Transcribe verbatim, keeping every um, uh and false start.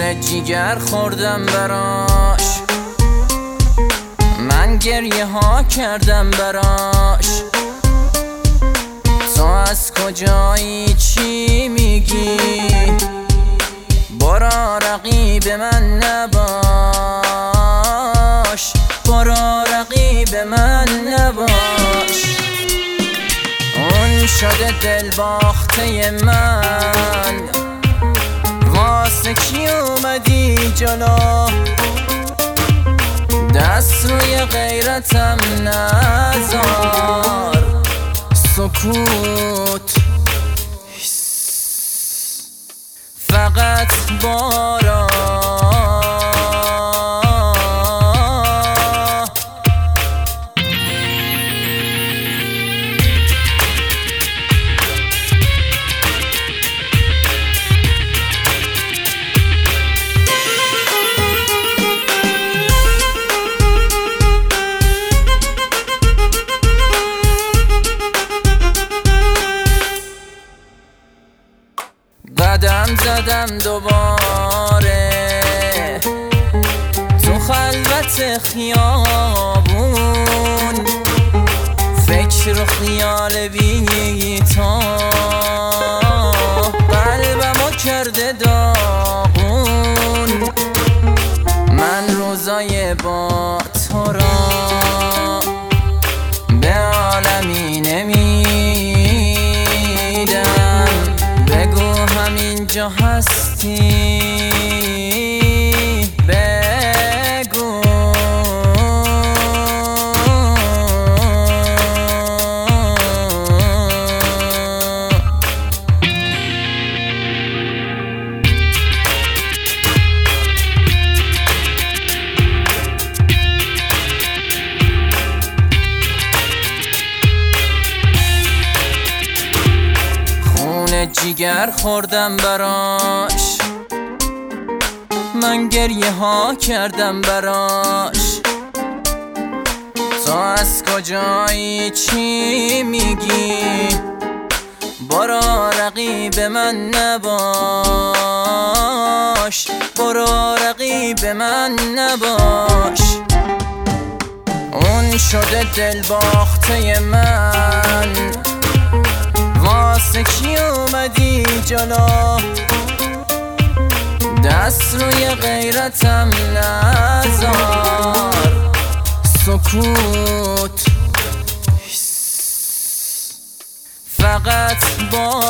خون جیگر خوردم براش، من گریه ها کردم براش. تو از کجایی چی میگی؟ برا رقیب من نباش، برا رقیب من نباش. اون شده دل باخته من، واسه کی اومدی جلو؟ دست روی غیرتم نذار، سکوت فقط بارا. قدم زدم دوباره تو خلوت خیابون، فکر و خیال بی تو قلبمو کرده داغون. من روزای با تو را به عالمی نمیدم، بگو همینجا هستی، بگو. جیگر خوردم براش، من گریه ها کردم براش. تو از کجایی چی میگی؟ برا رقیب من نباش، برا رقیب من نباش. اون شده دل باخته من، واسه کی اومدی جلو؟ دست روی غیرتم نذار، سکوت فقط با